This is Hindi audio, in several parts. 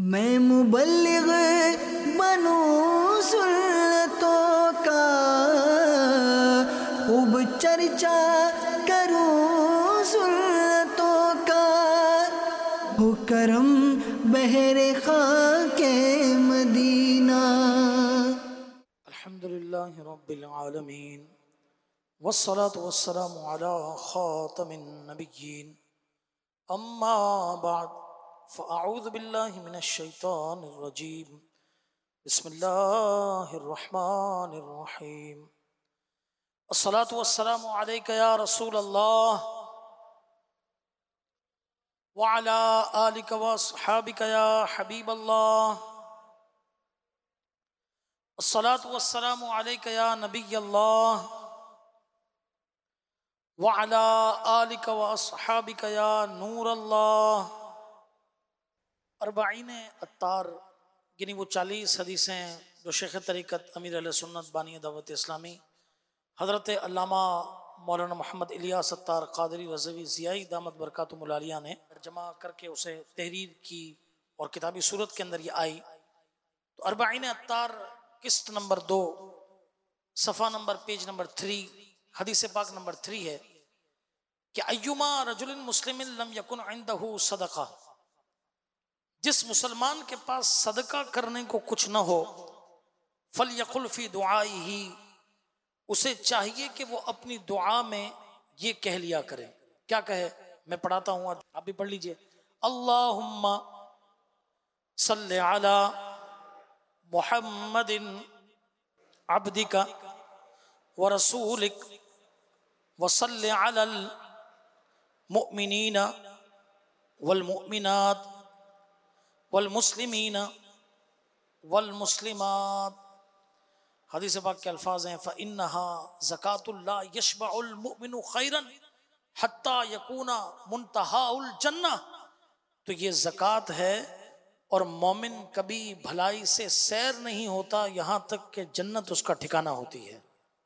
मैं मुबल्लिग बनूं सुन्नतों का, खूब चर्चा करूं सुन्नतों का, हो करम बहरे खाके मदीना। अल्हम्दुलिल्लाहि रब्बिल आलमीन वस्सलातु वस्सलामु अला खातमिन नबिय्यीन अम्मा बाद फ़अऊज़ु बिल्लाहि मिनश शैतानिर रजीम बिस्मिल्लाहिर रहमानिर रहीम अस्सलातु वस्सलामु अलैका या रसूल अल्लाह व अला आलिका व अस्हाबिका या हबीब अल्लाह अस्सलातु वस्सलामु अलैका या नबी अल्लाह व अला आलिका व अस्हाबिका या नूर अल्लाह। अरबाईन अत्तार यानी वो 40 हदीसें जो शेख तरीक़त अमीर अहले सुन्नत बानी दावत इस्लामी हज़रत अल्लामा मौलाना मोहम्मद इलियास अत्तार क़ादरी रज़वी ज़ियाई दामत बरकातुहुल आलिया ने जमा करके उसे तहरीर की और किताबी सूरत के अंदर ये आई। तो अरबाईन अत्तार किस्त नंबर 2 सफ़ा नंबर पेज नंबर 3 हदीस पाक नंबर 3 है कि अय्युमा रजुलिन मुस्लिमिन लम यकुन इंदहु सदका, जिस मुसलमान के पास सदका करने को कुछ न हो, फल यकुल फी दुआइही, उसे चाहिए कि वो अपनी दुआ में ये कह लिया करे। क्या कहे? मैं पढ़ाता हूँ, आप भी पढ़ लीजिए। अल्लाहुम्मा सल्लि अला मुहम्मदिन अब्दिका व रसूलिक व सल्लि अलल मुअमिनीना वल मुअमिनात वल मुस्लिमीना वल मुस्लिमात। हदीस पाक के अल्फाज हैं फ़इन्नहा ज़कातुल ला यशबउल मुमिनु खैरन हत्ता यकूना मुंतहाउल जन्नह। तो ये ज़कात है और मोमिन कभी भलाई से सैर नहीं होता यहाँ तक कि जन्नत उसका ठिकाना होती है।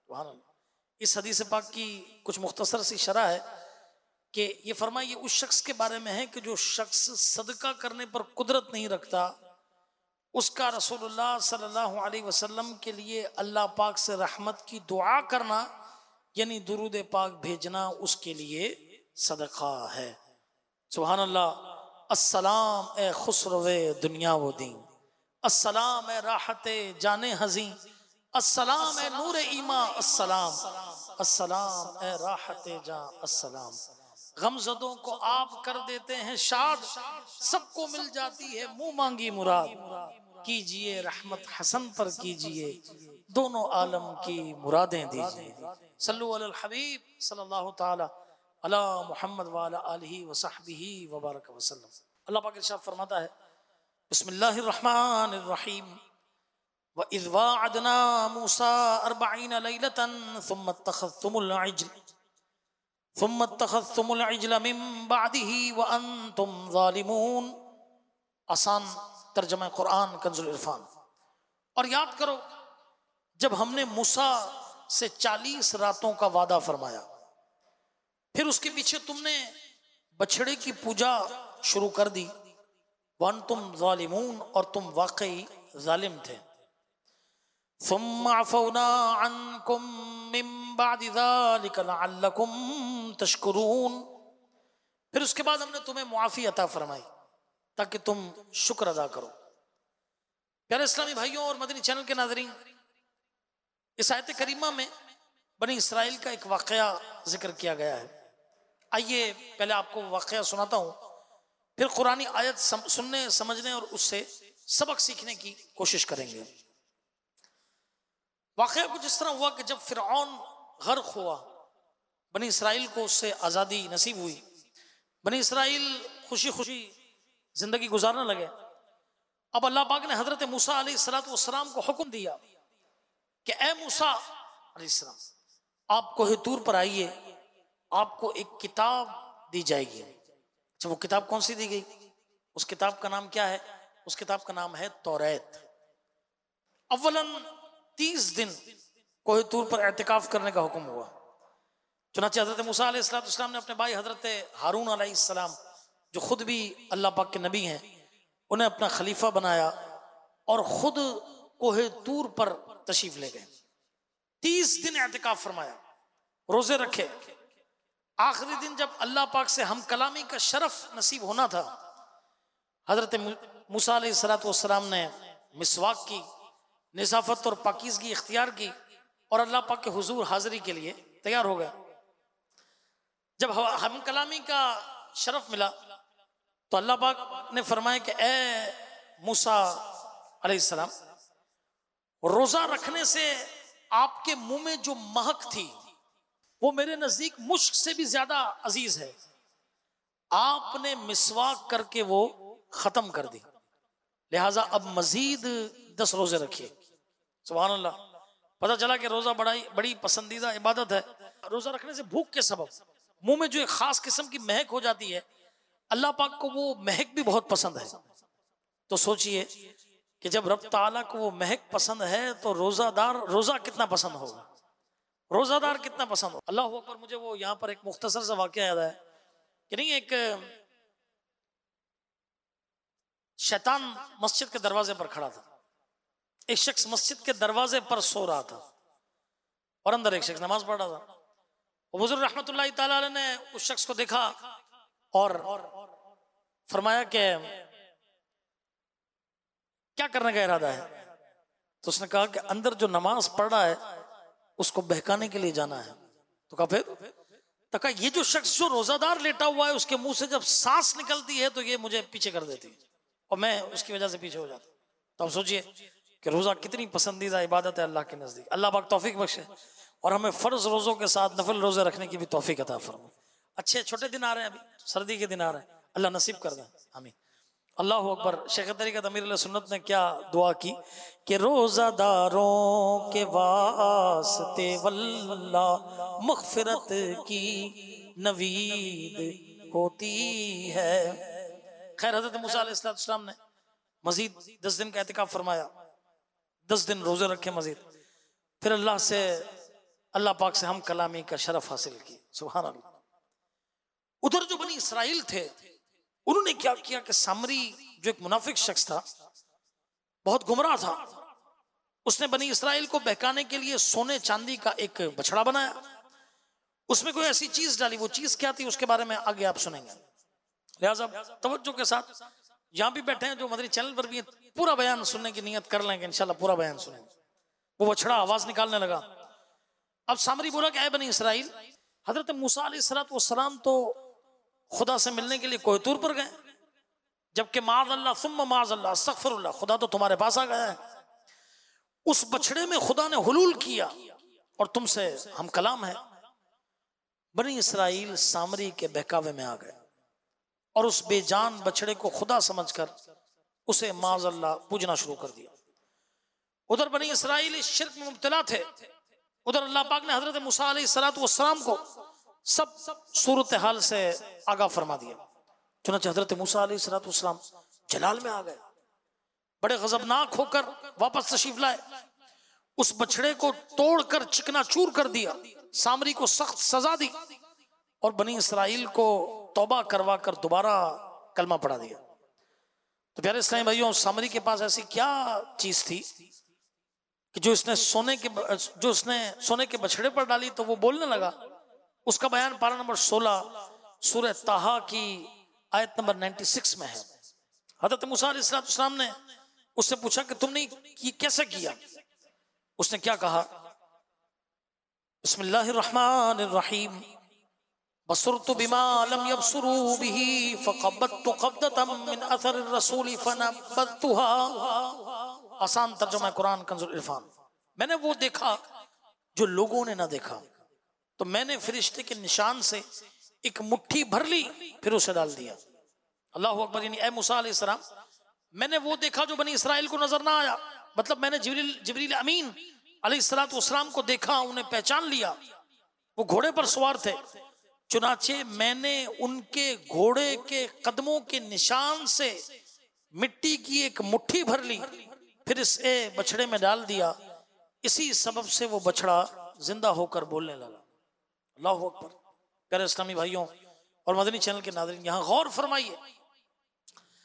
इस हदीस पाक की कुछ मुख्तसर सी शरह है कि ये फरमाइए उस शख्स के बारे में है कि जो शख्स सदका करने पर कुदरत नहीं रखता, उसका रसूलुल्लाह सल्लल्लाहु अलैहि वसल्लम के लिए अल्लाह पाक से रहमत की दुआ करना यानी दुरूद पाक भेजना उसके लिए सदका है। सुभान अल्लाह। अस्सलाम ए खुसरवे दुनिया व दीन, अस्सलाम ए राहते जाने हज़ीं, अस्सलाम ए नूर ईमा, अस्सलाम अस्सलाम ए राहते जा, अस्सलाम। गमज़दों को आप कर देते हैं शाद, सबको मिल जाती है मुंह मांगी मुराद। कीजिए रहमत हसन पर कीजिए, दोनों आलम की मुरादें दीजिए। सल्लु अलल हबीब सल्लल्लाहु ताला अला मुहम्मद व अला आलिहि व सहबिही व बारक वसल्लम। अल्लाह पाक इरशाद फरमाता है बिस्मिल्लाहिर रहमानिर रहीम व इज़ वाअदना मूसा 40 लैलतन थुम्मा इत्तखज़्तुमुल इज्ल मिन बादिही व अंतुम ज़ालिमून। आसान तर्जुमा कुरान कंजुल इरफान। और याद करो जब हमने मूसा से 40 रातों का वादा फरमाया, फिर उसके पीछे तुमने बछड़े की पूजा शुरू कर दी। वन तुम ज़ालिमून, और तुम वाकई जालिम थे। सुम्मा अफ़ौना अन्कुम मिन बादि ज़ालिका लअल्लकुम तशकुरून। फिर उसके बाद हमने तुम्हें मुआफ़ी अता फरमाई ताकि तुम शुक्र अदा करो। प्यारे इस्लामी भाइयों और मदनी चैनल के नाज़रीन, इस आयत करीमा में बनी इसराइल का एक वाक़या जिक्र किया गया है। आइए पहले आपको वाक़या सुनाता हूँ, फिर कुरानी आयत सुनने समझने और उससे सबक सीखने की कोशिश करेंगे। वाक़या कुछ इस तरह हुआ कि जब फ़िरऔन गर्क हुआ, बनी इसराइल को उससे आज़ादी नसीब हुई, बनी इसराइल खुशी खुशी ज़िंदगी गुजारने लगे। अब अल्लाह पाक ने हज़रत मूसा अलैहिस्सलातु वस्सलाम को हुक्म दिया कि ए मूसा अलैहिस्सलाम, आप कोहे तूर पर आइए, आपको एक किताब दी जाएगी। अच्छा, वो किताब कौन सी दी गई? उस किताब का नाम क्या है? उस किताब का नाम है तौरात। अव्वलन 30 दिन कोहे तूर पर एहतिकाफ करने का हुक्म हुआ। चुनांचे हज़रत मूसा अलैहिस्सलाम ने अपने भाई हज़रत हारून अलैहिस्सलाम, जो खुद भी अल्लाह पाक के नबी हैं, उन्हें अपना खलीफा बनाया और खुद कोहे तूर पर तशरीफ ले गए। 30 दिन एहतिकाफ फरमाया, रोजे रखे। आखिरी दिन जब अल्लाह पाक से हम कलामी का शरफ नसीब होना था, हजरत मूसा अलैहिस्सलाम ने मिसवाक की, निज़ाफत और पाकीज़गी इख्तियार की और अल्लाह पाक के हुजूर हाजिरी के लिए तैयार हो गए। जब हम कलामी का शरफ मिला तो अल्लाह पाक ने फरमाया कि ए मूसा अलैहिस्सलाम, रोजा रखने से आपके मुंह में जो महक थी वो मेरे नजदीक मुश्क से भी ज्यादा अजीज है। आपने मिसवाक करके वो खत्म कर दी, लिहाजा अब मजीद 10 रोजे रखिए। सुभान अल्लाह। पता चला कि रोजा बड़ी पसंदीदा इबादत है। रोजा रखने से भूख के सबब मुंह में जो एक खास किस्म की महक हो जाती है, अल्लाह पाक को वो महक भी बहुत पसंद है। तो सोचिए कि जब रब ताला को वो महक पसंद है तो रोजा कितना पसंद होगा, रोजादार कितना पसंद हो। अल्लाह अकबर। मुझे वो यहाँ पर एक मुख्तसर सा वाक़या याद है कि नहीं, एक शैतान मस्जिद के दरवाजे पर खड़ा था। एक शख्स मस्जिद के दरवाजे पर सो रहा था और अंदर एक शख्स नमाज पढ़ रहा था। हुजूर रहमतुल्लाहि ताला अलैह ने उस शख्स को देखा और फरमाया कि क्या करने का इरादा है। तो उसने कहा कि अंदर जो नमाज पढ़ रहा है उसको बहकाने के लिए जाना है। तो कहा फिर? तो कहा ये जो शख्स जो रोजादार लेटा हुआ है उसके मुंह से जब सांस निकलती है तो ये मुझे पीछे कर देती है और मैं उसकी वजह से पीछे हो जाता। तो आप सोचिए कि रोजा कितनी पसंदीदा इबादत है अल्लाह के नजदीक। अल्लाह पाक तौफीक बख्शे और हमें फर्ज रोजों के साथ नफल रोजे रखने की भी तौफीक अता फरमाए। अच्छे छोटे दिन आ रहे हैं, अभी सर्दी के दिन आ रहे हैं, अल्लाह नसीब कर दें, आमीन। अल्लाह अकबर। शेख तरीक़त अमीरुल सुन्नत ने क्या दुआ की कि रोजादारों के वास्ते वल्लाह मग़फ़िरत की नवीद होती है। खैर, हज़रत मूसा अलैहिस्सलाम ने मजीद 10 दिन का एहतिकाफ फरमाया, 10 दिन रोजे रखे मजीद। फिर अल्लाह पाक से हम कलामी का शरफ हासिल की। सुभान अल्लाह। उधर जो बनी इसराइल थे उन्होंने क्या किया कि सामरी जो एक मुनाफिक शख्स था, बहुत गुमराह था, उसने बनी इसराइल को बहकाने के लिए सोने चांदी का एक बछड़ा बनाया। उसमें कोई ऐसी चीज डाली, वो चीज क्या थी उसके बारे में आगे आप सुनेंगे। लिहाजा तवज्जो के साथ यहाँ भी बैठे हैं जो मदनी चैनल पर भी पूरा बयान सुनने की नियत कर लेंगे, इंशाल्लाह पूरा बयान सुनेंगे। वो बछड़ा आवाज निकालने लगा। अब सामरी बोला कि ऐ बनी इसराइल, हजरत मूसा अलैहिस्सलाम तो खुदा से मिलने के लिए कोहे तूर पर गए, जबकि माज़अल्लाह सुम्मा माज़अल्लाह अस्तग़फिरुल्लाह, खुदा तो तुम्हारे पास आ गया है। उस बछड़े में खुदा ने हुलूल किया और तुमसे हम कलाम है। बनी इसराइल सामरी के बहकावे में आ गए और उस बेजान बछड़े को खुदा समझकर उसे माज़अल्लाह पूजना शुरू कर दिया। उधर बनी इसराइल इस शिर्क में मुब्तला थे, उधर अल्लाह पाक ने हजरत मूसा अलैहिस्सलाम को सब सूरत हाल से आगाह फरमा दिया। चुनांचे हजरत मूसा अलैहिस्सलाम जलाल में आ गए, बड़े गजबनाक होकर वापस तशरीफ लाए, उस बछड़े को तोड़कर चिकना चूर कर दिया, सामरी को सख्त सजा दी और बनी इसराइल को तौबा करवा कर दोबारा कलमा पढ़ा दिया। तो प्यारे इस्लामी भाइयों, सामरी के पास ऐसी क्या चीज थी कि जो उसने सोने के बछड़े पर डाली तो वो बोलने लगा। उसका बयान पारा नंबर 16 सूरह ताहा की आयत नंबर 96 में है। हजरत मूसा अलैहिस्सलाम ने उससे पूछा कि तुमने ये कैसे किया। उसने क्या कहा, बिस्मिल्लाहिर्रहमानिर्रहीम, बसुरतु बिमा लम यबसुरू बिही फक़ब्बतु क़ब्दतम मिन अथरिर रसूली फनबतुहा। आसान तर्जुमा कुरान कंजुल इरफान। मैंने वो देखा जो लोगों ने ना देखा, तो मैंने फरिश्ते के निशान से एक मुट्ठी भर ली फिर उसे डाल दिया। अल्लाह अकबर। यानी ऐ मूसा अलैहिस्सलाम, मैंने वो देखा जो बनी इसराइल को नजर ना आया। मतलब मैंने जिब्रील अमीन अलैहिस्सलाम को देखा, उन्हें पहचान लिया, वो घोड़े पर सवार थे। चुनाचे मैंने उनके घोड़े के कदमों के निशान से मिट्टी की एक मुट्ठी भर ली फिर इसे बछड़े में डाल दिया। इसी सबब से वो बछड़ा जिंदा होकर बोलने लगा। अल्लाह अकबर। प्यारे इस्लामी भाइयों और मदनी चैनल के नाज़रीन, यहाँ गौर फरमाइए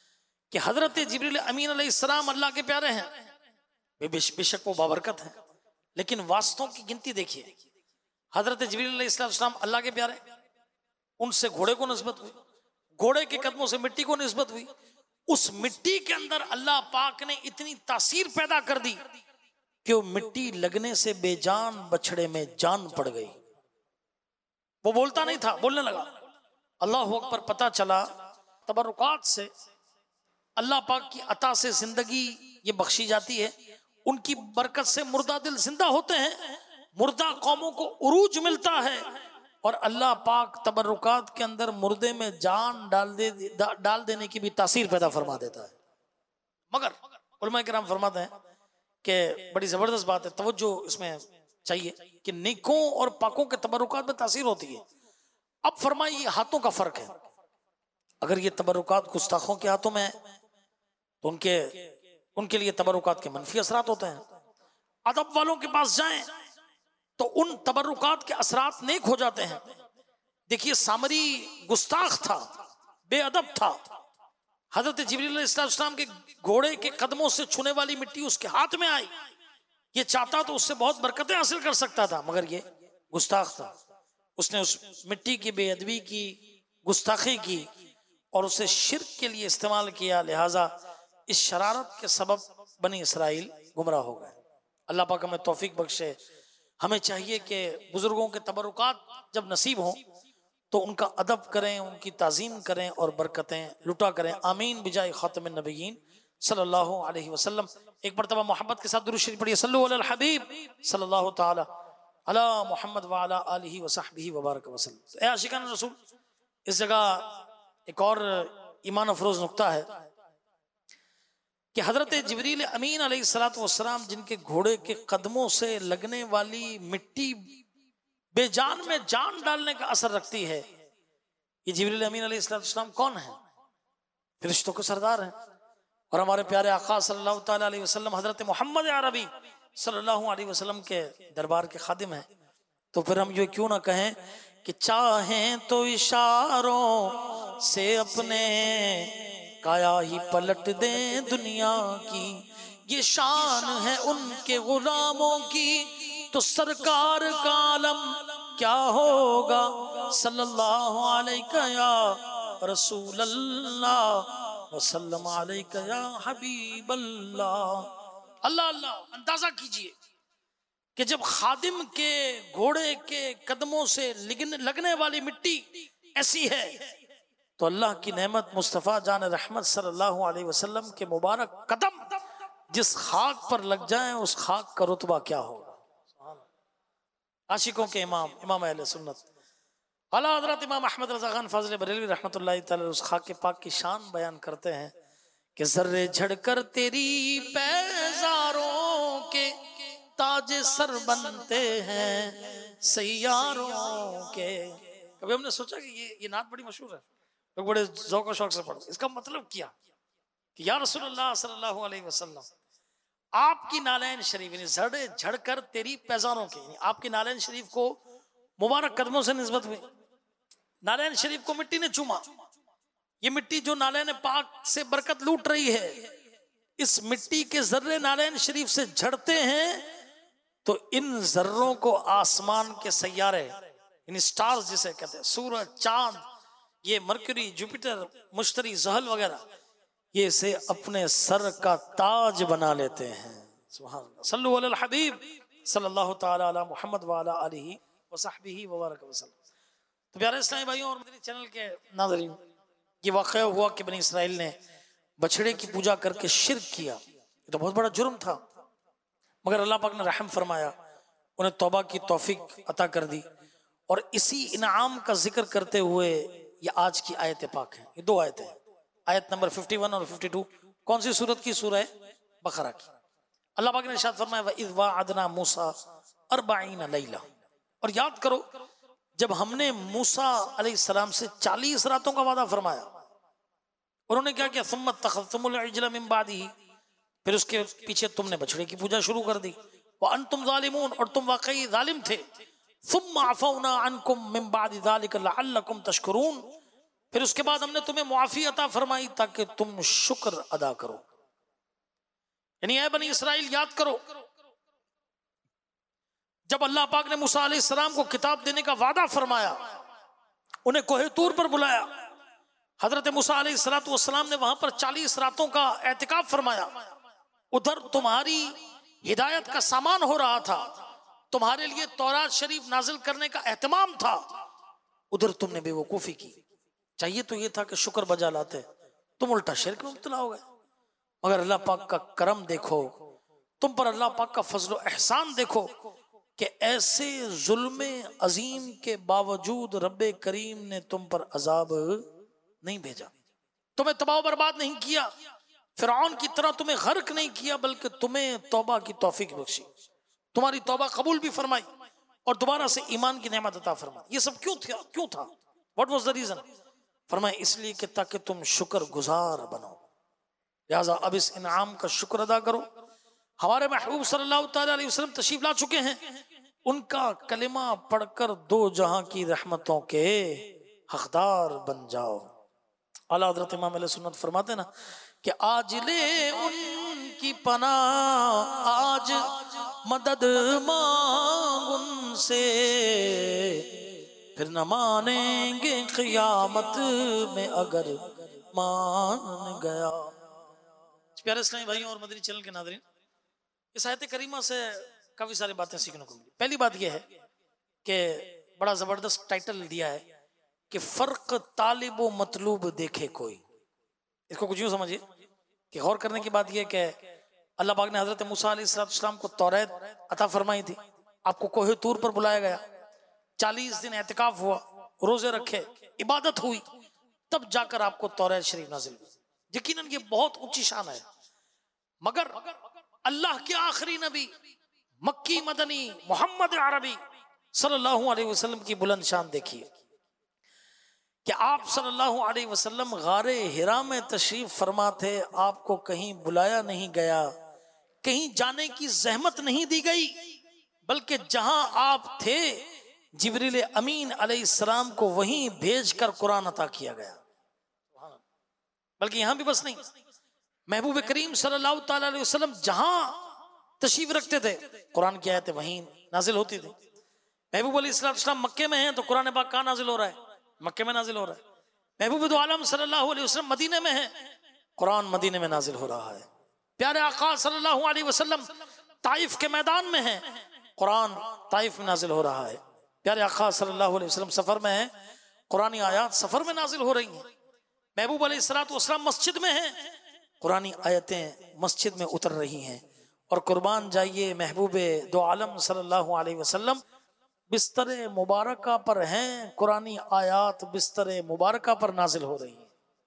कि हजरत जिब्रील अमीन अलैहिस्सलाम अल्लाह के प्यारे हैं, बेशक वो बाबरकत हैं, लेकिन वास्तों की गिनती देखिए। हजरत जिब्रील अलैहिस्सलाम अल्लाह के प्यारे, उनसे घोड़े को निस्बत हुई, घोड़े के कदमों से मिट्टी को निस्बत हुई, उस मिट्टी के अंदर अल्लाह पाक ने इतनी तासीर पैदा कर दी कि वो मिट्टी लगने से बेजान बछड़े में जान पड़ गई। वो बोलता नहीं था, बोलने लगा। अल्लाह अकबर। पता चला तबरुकात से अल्लाह पाक की अता से जिंदगी ये बख्शी जाती है, उनकी बरकत से मुर्दा दिल जिंदा होते हैं, मुर्दा कौमों को उरूज मिलता है, और अल्लाह पाक तबरुकात के अंदर मुर्दे में जान डाल देने की भी तासीर पैदा फरमा देता है। मगर उलमा किराम फरमाते हैं कि बड़ी जबरदस्त बात है, तवज्जो इसमें चाहिए कि नेकों और पाकों के तबरुकात में तासीर होती है। अब फरमाइए हाथों का फर्क है, अगर ये तबरुकात गुस्ताखों के हाथों में है तो उनके लिए तबरुकात के मनफी असरात होते हैं। अदब वालों के पास जाएं तो उन तबरुकात के असरात नेक हो जाते हैं। देखिए सामरी गुस्ताख था, बेअदब था, हजरत जिब्रील अलैहिस्सलाम के घोड़े के कदमों से छूने वाली मिट्टी उसके हाथ में आई, ये चाहता तो उससे बहुत बरकतें हासिल कर सकता था, मगर ये गुस्ताख था, उसने उस मिट्टी की बेअदबी की, गुस्ताखी की और उसे शिर्क के लिए इस्तेमाल किया। लिहाजा इस शरारत के सबब बनी इसराइल गुमराह हो गए। अल्लाह पाक हमें तौफीक बख्शे। हमें चाहिए कि बुजुर्गों के तबरुकात जब नसीब हों तो उनका अदब करें, उनकी ताज़ीम करें और बरकतें लुटा करें। आमीन बिजाय खातमिन नबिय्यीन सल्लल्लाहु अलैहि वसल्लम। एक मरतबा मोहब्बत के साथ दुरूद शरीफ पढ़िए, सल्लल्लाहु अलल हबीब सल्लल्लाहु ताला अला मुहम्मद व अला आलिहि व सहबिहि व बारक वसल्लम। ए आशिकान रसूल, इस जगह एक और ईमान अफरोज नुक्ता है कि हजरत जिब्रील अमीन अलैहिस्सलातु वस्सलाम जिनके घोड़े के कदमों से लगने वाली मिट्टी बेजान में जान डालने का असर रखती है, ये जिब्रील अमीन अलैहिस्सलातु वस्सलाम कौन है? फरिश्तों के सरदार हैं और हमारे प्यारे आका सल्लल्लाहु ताला अलैहि वसल्लम हजरत मोहम्मद अरबी सल्लल्लाहु अलैहि वसल्लम के दरबार के खादिम हैं। तो फिर हम ये क्यों ना कहें कि चाहें तो इशारों से अपने काया ही पलट दें दुनिया की, ये शान है उनके गुलामों की, तो सरकार का आलम क्या होगा सल्लल्लाहु अलैहि या रसूल अल्लाह वसल्लम अलैहि या हबीब अल्लाह। अल्लाह अल्लाह, अंदाजा कीजिए कि जब खादिम के घोड़े के कदमों से लगने वाली मिट्टी ऐसी है तो अल्लाह की नेमत मुस्तफ़ा जान रहमत सल्लल्लाहु अलैहि वसल्लम के मुबारक कदम जिस खाक पर लग जाएं उस खाक का रुतबा क्या होगा। आशिकों के इमाम, इमाम अहले सुन्नत आला हज़रत इमाम अहमद रज़ा खान फ़ाज़िल बरेलवी रहमतुल्लाहि तआला उस खाक के पाक की शान बयान करते हैं कि जर्रे झड़कर तेरी पैज़ारों के ताज सर बनते हैं सैयारों के। कभी हमने सोचा कि ये नात बड़ी मशहूर है, लोग बड़े ज़ौक़ और शौक़ से पढ़ते। इसका मतलब क्या कि या रसूलुल्लाह सल्लल्लाहु अलैहि वसल्लम आपकी नालैन शरीफ यानी झड़कर तेरी पैजारों के, यानी आपकी नालैन शरीफ को मुबारक कदमों से निस्बत हुई। नालैन शरीफ को मिट्टी ने चूमा, ये मिट्टी जो नालैन पाक से बरकत लूट रही है, इस मिट्टी के जर्रे नालैन शरीफ से झड़ते हैं तो इन जर्रों को आसमान के सैयारे इन स्टार्स जिसे कहते हैं, सूरज, चांद, ये मरकरी, जुपिटर, मुश्तरी, ज़हल वगैरह, ये से अपने सर का ताज बना लेते हैं। सुभान अल्लाह। सल्लु अलल हबीब सल्लल्लाहु ताला अला मुहम्मद व अला आलिहि व सहबिहि व बारक वसल्लम। तो प्यारे इस्लामी भाइयों और मदनी चैनल के नाज़रीन, ये वाक़या हुआ कि बनी इसराइल ने बछड़े की पूजा करके शिर्क किया। ये तो बहुत बड़ा जुर्म था, मगर अल्लाह पाक ने रहम फरमाया, उन्हें तौबा की तौफीक अता कर दी। और इसी इनाम का जिक्र करते हुए ये आज की आयत पाक है। ये दो आयतें हैं, आयत नंबर 51 और 52। कौन सी सूरत की? सूरह बकरा की। अल्लाह पाक ने इरशाद फरमाया व इज़ वअदना मूसा 40 लैला, और याद करो जब हमने मूसा अलैहिस्सलाम से 40 रातों का वादा फरमाया, उन्होंने क्या किया? सुम्मा तख़ज़्तुमुल इज्ला मिन बादिही, फिर उसके पीछे तुमने बछड़े की पूजा शुरू कर दी। व अंतुम ज़ालिमून, और तुम वाकई जालिम थे। सुम्मा अफ़ौना अन्कुम मिन बादि ज़ालिका लअल्लकुम तशकुरून, फिर उसके बाद हमने तुम्हें मुआफी अता फरमाई ताकि तुम शुक्र अदा करो। यानी ऐ बनी इसराइल याद करो, जब अल्लाह पाक ने मूसा अलैहिस्सलाम को किताब देने का वादा फरमाया, उन्हें कोहे तूर पर बुलाया, हजरत मूसा अलैहिस्सलाम ने वहां पर 40 रातों का एहतिकाफ फरमाया। उधर तुम्हारी हिदायत का सामान हो रहा था, तुम्हारे लिए तौरात शरीफ नाजिल करने का एहतमाम था, उधर तुमने बेवकूफी की। चाहिए तो ये था कि शुक्र बजा लाते, तुम उल्टा शिर्क में मुब्तला हो गए। मगर अल्लाह पाक का करम देखो, तुम पर अल्लाह पाक का फजल व एहसान देखो कि ऐसे जुल्म अजीम के बावजूद रब्बे करीम ने तुम पर अजाब नहीं भेजा, तुम्हें तबाह बर्बाद नहीं किया, फिरौन की तरह तुम्हें गर्क नहीं किया, बल्कि तुम्हें तौबा की तौफीक बख्शी, तुम्हारी तौबा कबूल भी फरमाई और दोबारा से ईमान की नेमत अता फरमाई। ये सब क्यों था? What was the reason? फरमाए इसलिए कि ताकि तुम शुक्र गुजार बनो, लिहाजा अब इस इनाम का शुक्र अदा करो। हमारे महबूब सल्लल्लाहु अलैहि वसल्लम तशरीफ ला चुके हैं, उनका कलिमा पढ़कर दो जहां की रहमतों के हकदार बन जाओ। आला हज़रत इमाम अहले सुन्नत फरमाते ना कि आज ले उनकी पनाह, आज मदद मांग उनसे, फिर न मानेंगे क़ियामत में अगर मान गया। प्यारे इस्लामी भाइयों और मदनी चैनल के नाज़रीन, इस आयत करीमा से काफी सारी बातें सीखने को मिली। पहली बात यह है कि बड़ा जबरदस्त टाइटल दिया है कि फर्क तालिब व मतलूब देखे कोई। इसको कुछ यूं समझिए कि गौर करने की बात यह कि अल्लाह पाक ने हजरत मूसा अलैहिस्सलाम को तौरात अता फरमाई थी, आपको कोहे तूर पर बुलाया गया, 40 दिन एहतिकाफ हुआ, रोजे रखे, इबादत हुई, तब जाकर आपको तौरात शरीफ नाजिल हुई। यकीनन ये बहुत ऊंची शान है, मगर अल्लाह के आखिरी नबी मक्की मदनी मोहम्मद अरबी सल्लल्लाहु अलैहि वसल्लम की बुलंद शान देखिए कि आप सल्लल्लाहु अलैहि वसल्लम गारे हिरा में तशरीफ फरमा थे, आपको कहीं बुलाया नहीं गया, कहीं जाने की जहमत नहीं दी गई, बल्कि जहां आप थे जिब्रील अमीन अलैहिस्सलाम को वहीं भेजकर कुरान अता किया गया। बल्कि यहां भी बस नहीं, महबूब करीम सल्लल्लाहु अलैहि वसल्लम जहां तशरीफ रखते थे कुरान की आयतें वहीं नाजिल होती थी। महबूब अलैहिस्सलाम मक्के में हैं तो कुरान पाक कहां नाजिल हो रहा है? मक्के में नाजिल हो रहा है। महबूब दो आलम सल्लल्लाहु अलैहि वसल्लम मदीने में हैं, कुरान मदीने में नाजिल हो रहा है। प्यारे आका सल्लल्लाहु अलैहि वसल्लम ताइफ के मैदान में हैं, कुरान ताइफ में नाजिल हो रहा है। प्यारे आका सल्लल्लाहु अलैहि वसल्लम सफर में हैं, कुरानी आयत सफर में नाजिल हो रही हैं। महबूब अलैहिस्सलाम मस्जिद में हैं, कुरानी आयतें मस्जिद में उतर रही हैं। और कुर्बान जाइए महबूब दो आलम सल्लल्लाहु अलैहि वसल्लम बिस्तर मुबारका पर हैं, कुरानी आयात बिस्तर मुबारका पर नाजिल हो रही हैं,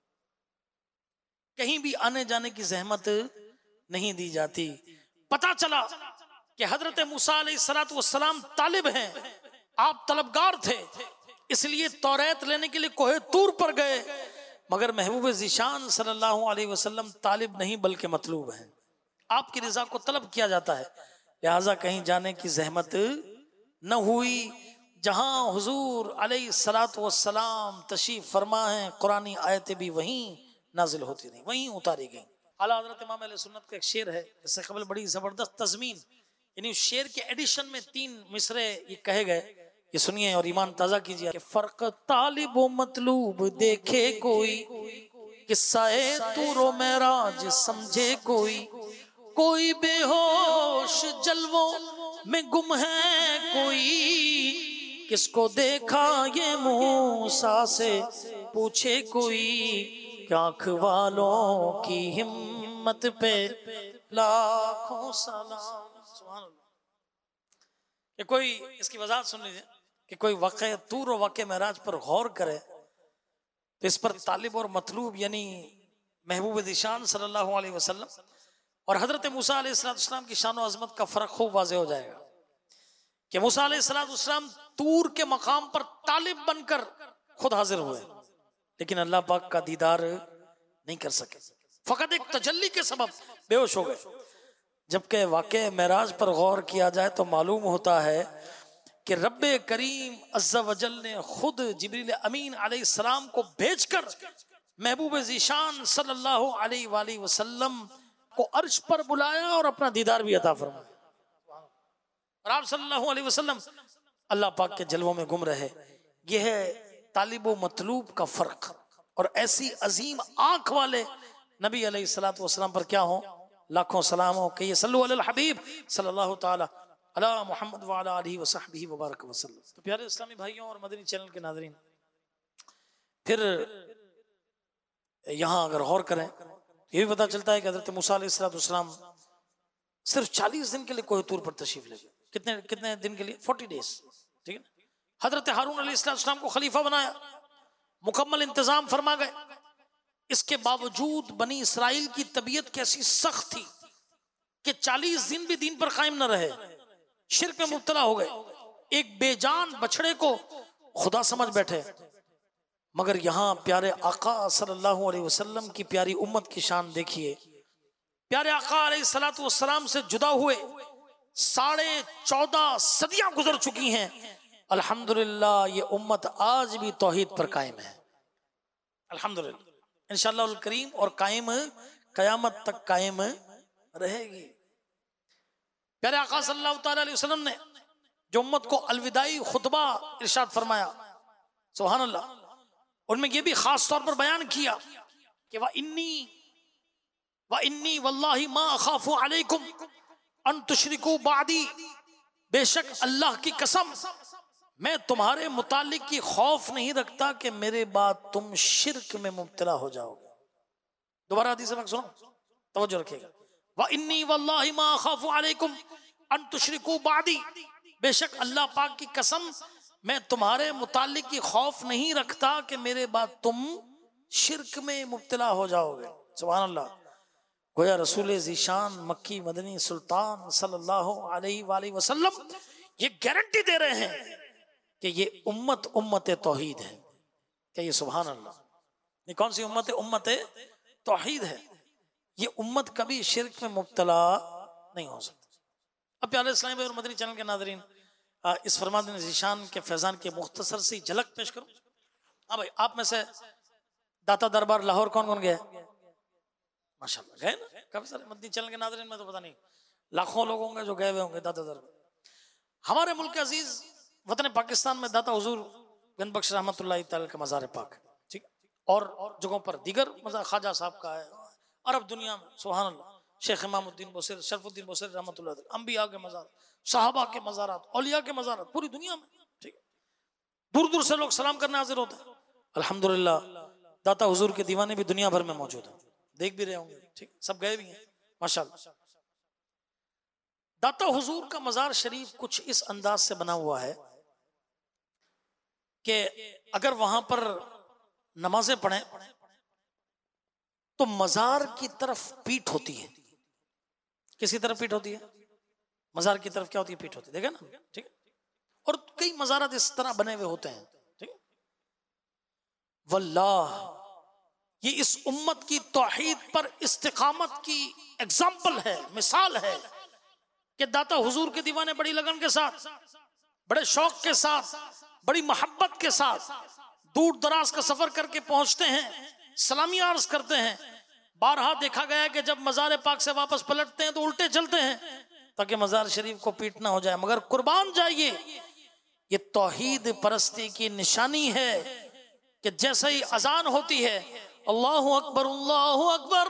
कहीं भी आने जाने की जहमत नहीं दी जाती। पता चला कि हजरत मूसा अलैहिस्सलाम तालिब हैं, आप तलबगार थे, इसलिए तौरात लेने के लिए कोहे तूर पर गए, मगर महबूब ज़ीशान सल्लल्लाहु अलैहि वसल्लम तालिब नहीं बल्कि मतलूब हैं, आपकी रजा को तलब किया जाता है, लिहाजा कहीं जाने की जहमत न हुई। जहां हुजूर अलैहिस्सलातु वस्सलाम तशरीफ फरमा है, कुरानी आयतें भी वहीं नाजिल होती रही, वहीं उतारी गई। आला हज़रत इमाम अहले सुन्नत का एक शेर है, इससे कबल बड़ी जबरदस्त तज़मीन, यानी उस शेर के एडिशन में 3 मिसरे ये कहे गए, ये सुनिए और ईमान ताजा कीजिए कि फर्क तालिब व मतलूब देखे कोई, किस्सा-ए तूरो मेराज समझे कोई बेहोश जलवों में गुम है कोई, किसको देखा ये मूसा से पूछे कोई, आँख वालों की हिम्मत पे लाखों सलाम। सुभान अल्लाह। कि कोई इसकी वजाहत सुन लीजिए कि कोई वाक़े तूर और वाक़े मेराज पर गौर करे तो इस पर तालिब और मतलूब यानी महबूब ज़ीशान सल्लल्लाहु अलैहि वसल्लम और हजरत मूसा अलैहिस्सलाम की शान और अज़मत का फ़र्क खूब वाज़ेह हो जाएगा कि मूसा अलैहिस्सलाम तूर के मकाम पर तालिब बनकर खुद हाजिर हुए, लेकिन अल्लाह पाक का दीदार नहीं कर सके, फ़कत एक तजल्ली के सबब बेहोश हो गए। जबकि वाक़े मेराज पर गौर किया जाए तो मालूम होता है कि रब्बे करीम अज़्ज़ा वजल ने खुद जिब्रील अमीन अलैहिस्सलाम को भेजकर महबूब ज़ीशान सल्लल्लाहु अलैहि वसल्लम को अर्श पर बुलाया और अपना दीदार भी अता फरमाया। और आप सल्लल्लाहु अलैहि वसल्लम अल्लाह पाक के जलवों में गुम रहे। यह है तालिब व मतलूब का फर्क। और ऐसी अजीम आंख वाले नबी अलैहिस्सलातु वस्सलाम पर क्या हो, लाखों सलाम हो कि ये सल्लु अलल हबीब सल्लल्लाहु ताला अला मुहम्मद व अला आलिहि व सहबिहि व बारक वसल्लम। तो प्यारे इस्लामी भाइयों और मदनी चैनल के नाज़रीन, फिर यहाँ अगर गौर करें तो ये भी पता चलता है कि हज़रत मूसा अलैहिस्सलाम सिर्फ 40 दिन के लिए कोह तूर पर तशरीफ ले गए। कितने कितने दिन के लिए? 40 डेज। ठीक है। हज़रत हारून अलैहिस्सलाम को खलीफा बनाया, मुकम्मल इंतजाम फरमा गए। इसके बावजूद बनी इसराइल की तबीयत कैसी सख्त थी कि 40 दिन भी दीन पर कायम न रहे, शिर्क में मुब्तला हो गए। एक बेजान बछड़े को खुदा समझ बैठे। मगर यहाँ प्यारे आका सल्लल्लाहु अलैहि वसल्लम की प्यारी उम्मत की शान देखिए। प्यारे आका अलैहिस्सलातु वस्सलाम से जुदा हुए 14.5 सदियां गुजर चुकी हैं। अल्हम्दुलिल्लाह ये उम्मत आज भी तौहीद पर कायम है। अल्हम्दुलिल्लाह इंशाअल्लाह करीम, और कायम कयामत तक कायम रहेगी। प्यारे आका सल्लल्लाहु ताला अलैहि वसल्लम ने जो उम्मत को अलविदाई खुतबा इरशाद फरमाया, सुभान अल्लाह, उनमें यह भी खास तौर पर बयान किया कि व इन्नी वल्लाहि मा अखाफु अलैकुम अन तुशरिकू बादी, बेशक अल्लाह की कसम मैं तुम्हारे मुतालिक की खौफ नहीं रखता कि मेरे बाद तुम शिर्क में मुब्तला हो जाओगे। दोबारा हदीस में सुनो, तवज्जो रखिएगा। व इन्नी वल्लाहि मा अखाफु अलैकुम अन तुशरिकू बादी, बेशक अल्लाह पाक की कसम मैं तुम्हारे मुतालिक की खौफ नहीं रखता कि मेरे बाद तुम शिर्क में मुब्तला हो जाओगे। सुभान अल्लाह। गोया रसूल ज़ीशान मक्की मदनी सुल्तान सल्लल्लाहु अलैहि वसल्लम ये गारंटी दे रहे हैं कि ये उम्मत तौहीद है। क्या ये सुभान अल्लाह, ये कौन सी उम्मत है? उम्मत तौहीद है। ये उम्मत कभी शिर्क में मुब्तला नहीं हो सकती। अब प्यारे इस्लामी और मदनी चैनल के नाज़रीन, इस फरमान ज़ीशान के फैज़ान के मुख्तसर सी झलक पेश करूं। हाँ भाई, आप में से दाता दरबार लाहौर कौन कौन गया? माशाल्लाह गए ना काफी सारे मदनी चैनल के नाज़रीन में, तो पता नहीं लाखों लोग होंगे जो गए हुए होंगे दाता दरबार। हमारे मुल्क अजीज वतन पाकिस्तान में दाता हुजूर गंजबख्श रहमतुल्लाह तआला का मज़ार पाक है। ठीक, और जगहों पर दीगर मज़ार ख्वाजा साहब का है। अरब दुनिया में सुभान अल्लाह शेख इमामुद्दीन बुसैर, शरफुद्दीन बुसैर रहमतुल्लाह अलैह, अंबिया के मज़ार, सहाबा के मज़ारात, औलिया के मज़ारात पूरी दुनिया में। ठीक, दूर दूर से लोग सलाम करने हाजिर होते हैं। अल्हम्दुलिल्लाह दाता हुजूर के दीवाने भी दुनिया भर में मौजूद हैं, देख भी रहे होंगे। ठीक, सब गए भी हैं माशाल्लाह। दाता हुजूर का मज़ार शरीफ कुछ इस अंदाज से बना हुआ है कि अगर वहां पर नमाजें पढ़ें तो मज़ार की तरफ पीठ होती है। किसी तरफ पीठ होती है? मज़ार की तरफ क्या होती है? पीठ होती है। देखा ना? ठीक है। और कई मज़ारात इस तरह बने हुए होते हैं। ठीक है। वल्लाह ये इस उम्मत की तौहीद पर इस्तिकामत की एग्जाम्पल है, मिसाल है कि दाता हुजूर के दीवाने बड़ी लगन के साथ, बड़े शौक के साथ, बड़ी मोहब्बत के साथ दूर दराज का सफर करके पहुंचते हैं, सलामी अर्ज करते हैं। बारहा देखा गया कि जब मज़ार पाक से वापस पलटते हैं तो उल्टे चलते हैं ताकि मज़ार शरीफ को पीट ना हो जाए। मगर कुर्बान जाइए, ये तौहीद परस्ती की निशानी है कि जैसे ही अजान होती है अल्लाहु अकबर,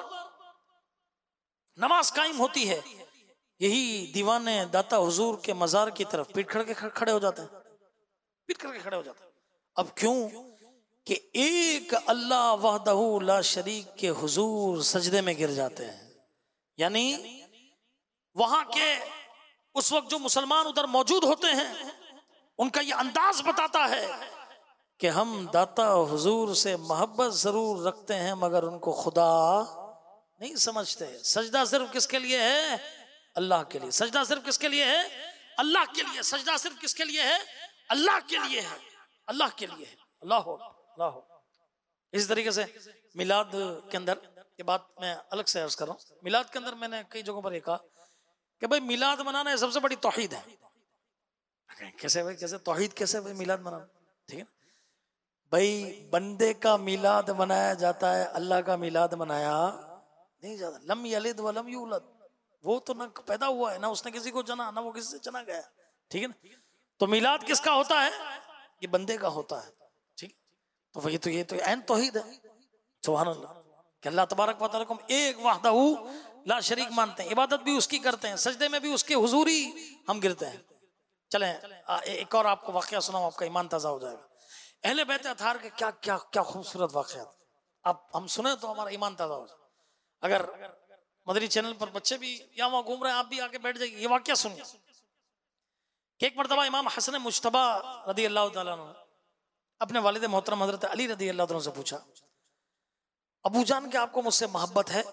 नमाज कायम होती है, यही दीवाने दाता हुजूर के मज़ार की तरफ पीठ करके खड़े हो जाते हैं, पीठ करके खड़े हो जाते हैं। अब क्यों? कि एक अल्लाह वहदहू ला शरीक के हुजूर सजदे में गिर जाते हैं। यानी वहां के उस वक्त जो मुसलमान उधर मौजूद होते हैं उनका ये अंदाज बताता है कि हम दाता हुजूर से मोहब्बत जरूर रखते हैं मगर उनको खुदा नहीं समझते। सजदा सिर्फ किसके लिए है? अल्लाह के लिए। सजदा सिर्फ किसके लिए है? अल्लाह के लिए। सजदा सिर्फ किसके लिए है? अल्लाह के लिए है, अल्लाह के लिए है। अल्लाह अल्लाह। इस तरीके से मिलाद के अंदर, ये बात मैं अलग से अर्ज कर रहा हूँ, मिलाद के अंदर मैंने कई जगहों पर ये कहा कि भाई मिलाद मनाना है सबसे बड़ी तौहीद है। कैसे भाई, कैसे तौहीद, कैसे भाई मिलाद मनाना? ठीक है भाई, बंदे का मिलाद मनाया जाता है, अल्लाह का मिलाद मनाया नहीं जाता। लम यलिद व लम यूलद, वो तो ना पैदा हुआ है, ना उसने किसी को जना, ना वो किसी से जना गया। ठीक है ना? तो मिलाद किसका होता है? ये बंदे का होता है। ठीक, तो ये तो ऐन तौहीद है। सुभान अल्लाह, कि अल्लाह तबारक व तआला को एक वहदहू ला शरीक मानते हैं, इबादत भी उसकी करते हैं, सजदे में भी उसके हुजूरी हम गिरते हैं। चलें एक और आपको वाकया सुनाऊं, आपका ईमान ताज़ा हो जाएगा। अहले बैत अतहार के क्या क्या क्या खूबसूरत वाकयात, अब हम सुने तो हमारा ईमान ताज़ा हो जाए। अगर मदरी चैनल पर बच्चे भी यहाँ वहाँ घूम रहे हैं, आप भी आके बैठ जाइए, ये वाकया सुनिए कि एक मरतबा इमाम हसन मुज्तबा रदी अल्लाह तआला अन्हु अपने वालिद मोहतरम हजरत अली रदी अल्लाह तआला से पूछा, अबू जान के आपको मुझसे मोहब्बत है?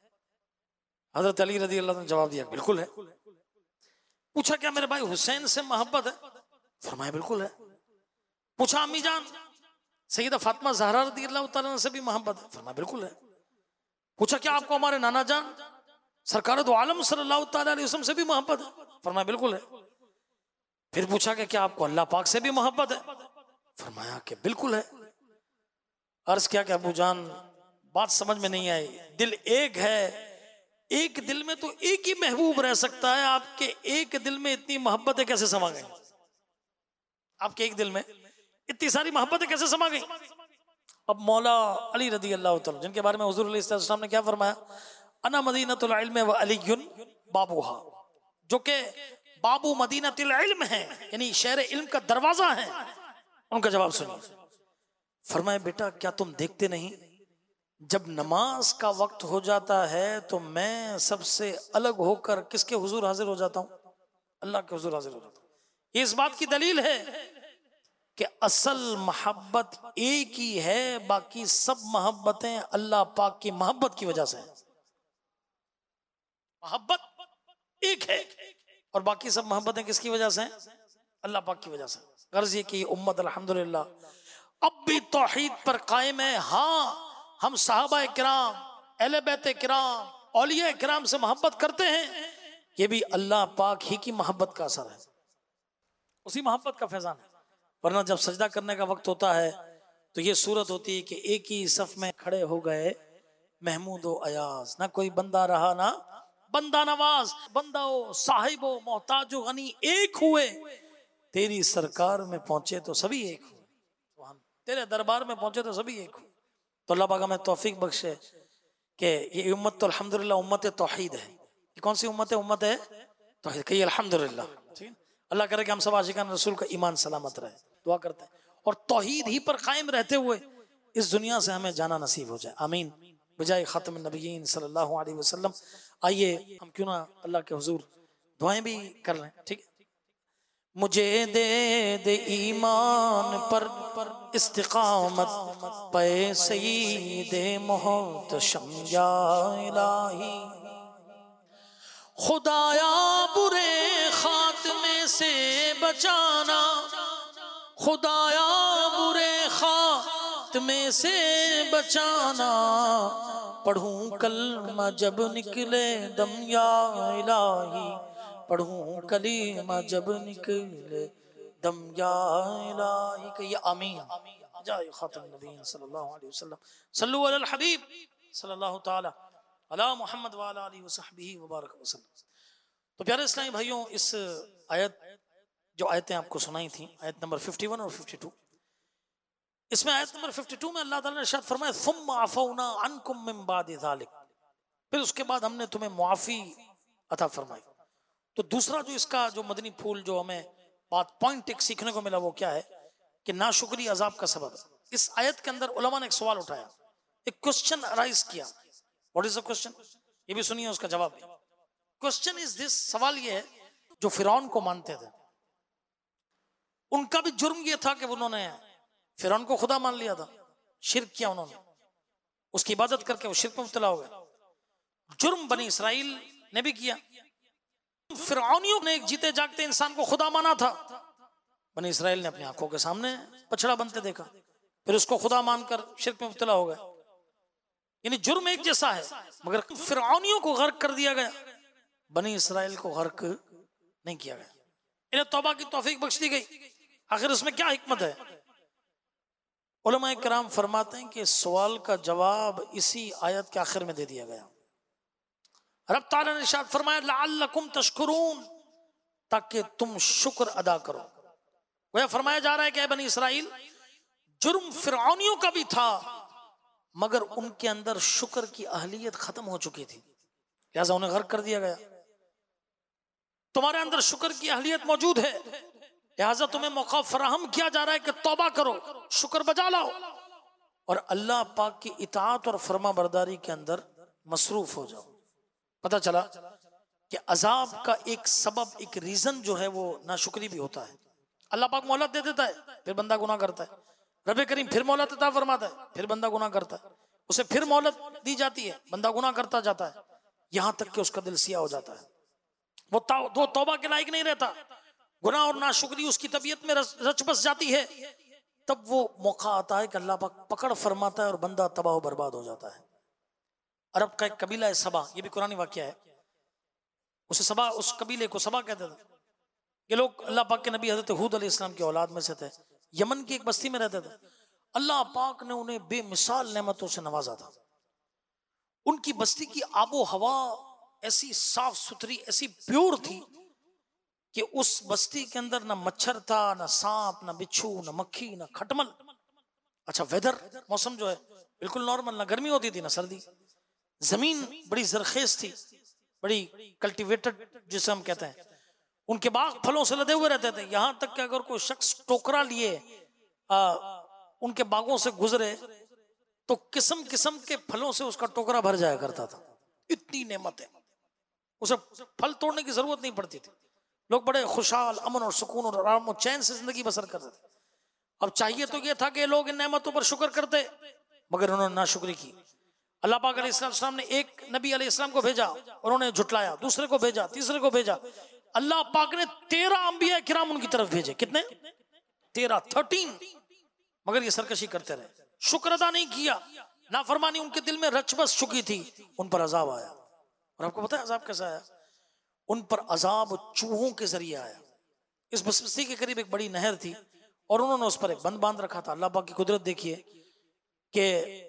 हजरत अली रदी अल्लाह ने जवाब दिया, बिल्कुल है। पूछा, क्या मेरे भाई हुसैन से मोहब्बत है? फरमाया, बिल्कुल है। पूछा, अम्मी जान सैयदा फातिमा ज़हरा रदी अल्लाह तआला से भी मोहब्बत है? फरमाया, बिल्कुल है। पूछा, क्या आपको हमारे नाना जान सरकार दो आलम सल्लल्लाहु तआला अलैहि वसल्लम से भी मोहब्बत है? फरमाया, बिल्कुल है। फिर पूछा कि क्या आपको अल्लाह पाक से भी मोहब्बत है? फरमाया कि बिल्कुल है। अर्ज किया कि अबू जान बात समझ में नहीं आई, दिल एक है, एक दिल में तो एक ही महबूब रह सकता है, आपके एक दिल में इतनी मोहब्बतें कैसे समा गई? आपके एक दिल में इतनी सारी मोहब्बतें कैसे समा गई? अब मौला अली रदी अल्लाह तआला, जिनके बारे में हुजूर अलैहि सल्लम ने क्या फरमाया, अना मदीनतुल इल्म व अलीयुन बाबूहा, जो के बाबू मदीनतुल इल्म है, यानी शहर इल्म का दरवाजा है। उनका जवाब सुनिए। फरमाया, बेटा क्या तुम देखते नहीं, जब नमाज का वक्त हो जाता है तो मैं सबसे अलग होकर किसके हुजूर हाजिर हो जाता हूं? अल्लाह के हुजूर हाजिर हो जाता हूं। ये इस बात की दलील है कि असल मोहब्बत एक ही है, बाकी सब मोहब्बतें अल्लाह पाक की मोहब्बत की वजह से है। मोहब्बत एक है और बाकी सब मोहब्बतें किसकी वजह से हैं? अल्लाह पाक की वजह से। गर्ज ये कि उम्मत अल्हम्दुलिल्लाह अब भी तौहीद पर कायम है। हाँ, हम सहाबा किराम, अहले बैत किराम, औलिया किराम से मोहब्बत करते हैं, ये भी अल्लाह पाक ही की मोहब्बत का असर है, उसी मोहब्बत का फैजान है। वरना जब सजदा करने का वक्त होता है तो ये सूरत होती है कि एक ही सफ में खड़े हो गए महमूद व अयाज, ना कोई बंदा रहा ना बंदा नवाज, बंदा हो साहिब हो मोहताज गनी एक हुए, तेरी सरकार में पहुंचे तो सभी एक हुए, तेरे दरबार में पहुंचे तो सभी एक हुए। तो अल्लाह पाक हमें तौफीक बख्शे कि ये उम्मत तो अल्हम्दुलिल्लाह उम्मत तौहीद है। ये कौन सी उम्मत है? उम्मत है तौहीद। कहिए अल्हम्दुलिल्लाह। ठीक है, अल्लाह करे कि हम सब आशिकान रसूल का ईमान सलामत रहे, दुआ करते हैं, और तौहीद ही पर कायम रहते हुए इस दुनिया से हमें जाना नसीब हो जाए, आमीन बजाय खातमुन नबिय्यीन सल्लल्लाहु अलैहि वसल्लम। आइए हम क्यों ना अल्लाह के हुजूर दुआएं भी कर लें। ठीक है, मुझे दे दे ईमान पर इस्तिकामत पे सईदे मोहतशम या इलाही, खुदाया बुरे खात्मे से बचाना, खुदाया बुरे खात्मे से बचाना, पढ़ूं कलमा जब निकले दम या इलाही, पढ़ूं कलीमा जब निकले दम या इलाही। कहिए आमीन जाए खातम नबीन सल्लल्लाहु अलैहि वसल्लम। सल्लु अलल हबीब सल्लल्लाहु ताला अला मुहम्मद व अला आलिहि व सहबिहि व बारक वसल्लम। तो प्यारे इस्लामी भाइयों, इस आयत, जो आयतें आपको सुनाई थी, आयत नंबर 51 और 52, इसमें आयत नंबर 52 में अल्लाह ताला ने इरशाद फरमाया, सुम्मा अफौना अन्कुम मिन बादि ज़ालिक, फिर उसके बाद हमने तुम्हें मुआफ़ी अता फरमाई। तो दूसरा जो इसका जो मदनी फूल जो हमें बात पॉइंट एक सीखने को मिला वो क्या है कि नाशुक्री अजाब का सबब है। इस आयत के अंदर उलमा ने एक सवाल उठाया, एक क्वेश्चन अराइज किया। What is the question? ये भी सुनिए उसका जवाब भी। क्वेश्चन इज दिस, सवाल ये है, जो फिरौन को मानते थे उनका भी जुर्म ये था कि उन्होंने फिरौन को खुदा मान लिया था, शिर्क किया उन्होंने, उसकी इबादत करके वो शिर्क में मुब्तला हो गए। जुर्म बनी इसराइल ने भी किया, फिरौनियों ने एक जीते जागते इंसान को खुदा माना था, बनी इसराइल ने अपनी आंखों के सामने बछड़ा बनते देखा, फिर उसको खुदा मानकर शिर्क में मुब्तला हो गए। यानी जुर्म एक जैसा है, मगर फिरौनियों को गर्क कर दिया गया, बनी इसराइल को गर्क नहीं किया गया। इन्हें तौबा की तौफीक बख्श दी गई। आखिर इसमें क्या हिकमत है? उलमाए किराम फरमाते हैं कि इस सवाल का जवाब इसी आयत के आखिर में दे दिया गया। रब ताला ने इरशाद फरमाया लअल्लकुम तशकुरून, ताकि तुम शुक्र अदा करो। वह फरमाया जा रहा है कि बनी इसराइल, जुर्म फिरौनियों का भी था मगर उनके अंदर शुक्र की अहलियत खत्म हो चुकी थी, लिहाजा उन्हें गर्क कर दिया गया। तुम्हारे अंदर शुक्र की अहलियत मौजूद है, लिहाजा तुम्हें मौका फराहम किया जा रहा है कि तौबा करो, शुक्र बजा लाओ और अल्लाह पाक की इताअत और फरमा बरदारी के अंदर मसरूफ हो जाओ। पता चला कि अजाब का एक सबब, एक रीजन जो है वो नाशुक्री भी होता है। अल्लाह पाक मोहलत दे देता है, फिर बंदा गुनाह करता है। रब करीम फिर मोहलत अता फरमाता है, फिर बंदा गुनाह करता है। उसे फिर मोहलत दी जाती है, बंदा गुनाह करता जाता है, यहां तक कि उसका दिल सिया हो जाता है। वो तौबा के लायक नहीं रहता, गुनाह और नाशुक्री उसकी तबीयत में रच बस जाती है। तब वो मौका आता है कि अल्लाह पाक पकड़ फरमाता है और बंदा तबाह बर्बाद हो जाता है। अरब का एक कबीला है सबा, ये भी कुरानी वाकया है। उसे सबा, उस कबीले को सबा कहते थे। ये लोग अल्लाह पाक के नबी हजरत हूद अलैहिस्सलाम की औलाद में से थे। यमन की एक बस्ती में रहते थे। अल्लाह पाक ने उन्हें बेमिसाल नेमतों से नवाजा था। उनकी बस्ती की आबो हवा ऐसी साफ सुथरी, ऐसी प्योर थी कि उस बस्ती के अंदर ना मच्छर था, ना सांप, ना बिच्छू, ना मक्खी, ना खटमल। अच्छा, वेदर, मौसम जो है बिल्कुल नॉर्मल, ना गर्मी होती थी ना सर्दी। जमीन बड़ी जरखेज थी, बड़ी कल्टीवेटेड जिसे हम कहते हैं। उनके बाग फलों से लदे हुए रहते थे। यहां तक कि अगर कोई शख्स टोकरा लिए उनके बागों से गुजरे तो किस्म किस्म के फलों से उसका टोकरा भर जाया करता था। इतनी नेमत है, उसे फल तोड़ने की जरूरत नहीं पड़ती थी। लोग बड़े खुशहाल, अमन और सुकून और आराम और चैन से जिंदगी बसर करते थे। अब चाहिए तो ये था कि लोग इन नेमतों पर शुक्र करते, मगर उन्होंने नाशुक्री की। अल्लाह पाक अलैहिस्सलाम ने एक नबी अलैहिस्सलाम को भेजा, उन्होंने झुटलाया, दूसरे को भेजा, तीसरे को भेजा। अल्लाह पाक ने 13 अंबिया किराम उनकी तरफ भेजे। कितने? 13 मगर ये सरकशी करते रहे, शुक्र अदा नहीं किया, नाफरमानी उनके दिल में रच बस चुकी थी। उन पर अजाब आया। और आपको पता है अजाब कैसा आया? उन पर अजाब चूहों के जरिए आया। इस बस्ती के करीब एक बड़ी नहर थी और उन्होंने उस पर एक बंद बांध रखा था। अल्लाह पाक की कुदरत देखिए कि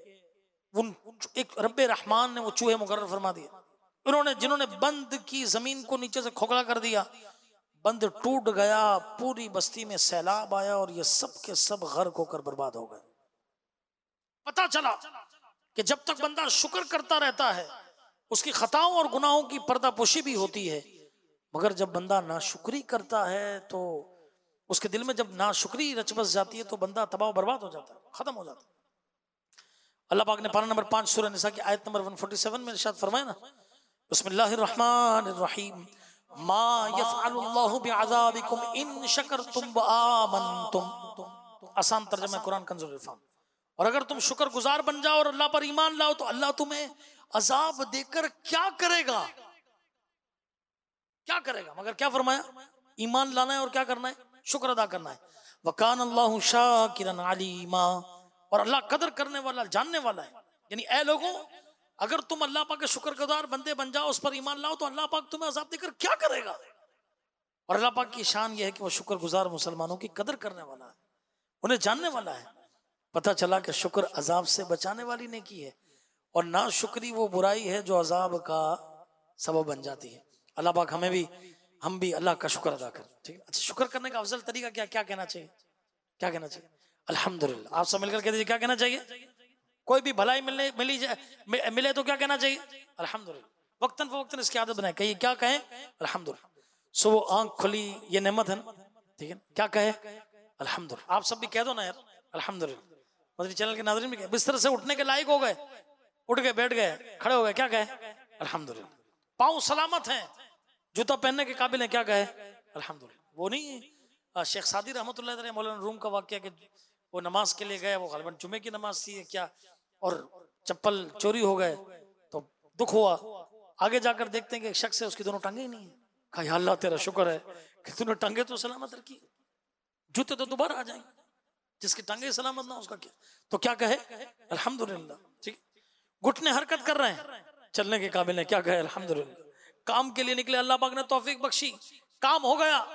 एक रब्बे रहमान ने वो चूहे मुकर्रर फरमा दिए। उन्होंने, जिन्होंने बंद की जमीन को नीचे से खोखला कर दिया, बंद टूट गया, पूरी बस्ती में सैलाब आया और ये सब के सब गर्क होकर बर्बाद हो गए। पता चला कि जब तक बंदा शुक्र करता रहता है उसकी खताओं और गुनाहों की पर्दापोशी भी होती है, मगर जब बंदा नाशुक्री करता है तो उसके दिल में जब नाशुक्री रच बस जाती है तो बंदा तबाह बर्बाद हो जाता है, खत्म हो जाता है। अल्लाह पाक ने पारा नंबर 5 सूरह निसा की आयत नंबर 147 में इरशाद फरमाया ना, बिस्मिल्लाहिर्रहमानिर्रहीम, मा यफ़अलुल्लाहु बिअज़ाबिकुम इन शकरतुम व आमनतुम। आसान तर्जुमा कुरान कंजुल इरफान। और अगर तुम शुक्रगुजार बन जाओ और अल्लाह पर ईमान लाओ तो अल्लाह तुम्हें अजाब देकर क्या करेगा? क्या करेगा? मगर क्या फरमाया? ईमान लाना है और क्या करना है? शुक्र अदा करना है। वकान अल्लाहु शाकिरन अलीमा, और अल्लाह कदर करने वाला, जानने वाला है। यानी ऐ लोगों, अगर तुम अल्लाह पाक के शुक्रगुजार बंदे बन जाओ, उस पर ईमान लाओ तो अल्लाह पाक तुम्हें अजाब देकर क्या करेगा? और अल्लाह पाक की शान यह है कि वो शुक्रगुजार मुसलमानों की कदर करने वाला है, उन्हें जानने वाला है। पता चला कि शुक्र अजाब से बचाने वाली नेकी है और ना शुक्री वो बुराई है जो अजाब का सबब बन जाती है। अल्लाह पाक हम भी अल्लाह का शुक्र अदा करें। ठीक है। अच्छा, शुक्र करने का अफजल तरीका क्या क्या कहना चाहिए? क्या कहना चाहिए? अल्हम्दुलिल्लाह। आप सब मिलकर कह दीजिए क्या कहना चाहिए? कोई भी भलाई मिले तो क्या कहना चाहिए? अल्हम्दुलिल्लाह। वक्तन फवक्तन इसकी आदत बनाए, कहिए क्या कहें? अल्हम्दुलिल्लाह। सुबह आंख खुली, ये नेमत है ना, ठीक है, क्या कहे? अल्हम्दुलिल्लाह। आप सब भी कह दो ना यार अल्हम्दुलिल्लाह। मदनी चैनल के नाज़रीन भी बिस्तर से उठने के लायक हो गए, उठ गए, बैठ गए, खड़े हो गए, क्या कहे? अल्हम्दुलिल्लाह। पाँव सलामत हैं, जूता पहनने के काबिल है, क्या कहे? अल्हम्दुलिल्लाह। वो नहीं शेख सादी रहमतुल्लाह अलैह मौलाना रूम का वाकया कि वो नमाज के लिए गए, वो गलबन जुमे की नमाज थी क्या, और चप्पल चोरी हो गए तो दुख हुआ। आगे जाकर देखते हैं कि एक शख्स है, उसकी दोनों टांगे ही नहीं है। कहा अल्लाह तेरा शुक्र है कि तूने टांगे तो सलामत रखी, जूते तो दोबारा आ जाएंगे, जिसकी टांगे सलामत ना उसका क्या? तो क्या कहे? अल्हम्दुलिल्लाह। ठीक, घुटने हरकत कर रहे हैं, चलने के काबिल है, क्या कहे? अल्हम्दुलिल्लाह। काम के लिए निकले, अल्लाह पाक ने तौफीक बख्शी, काम हो गया,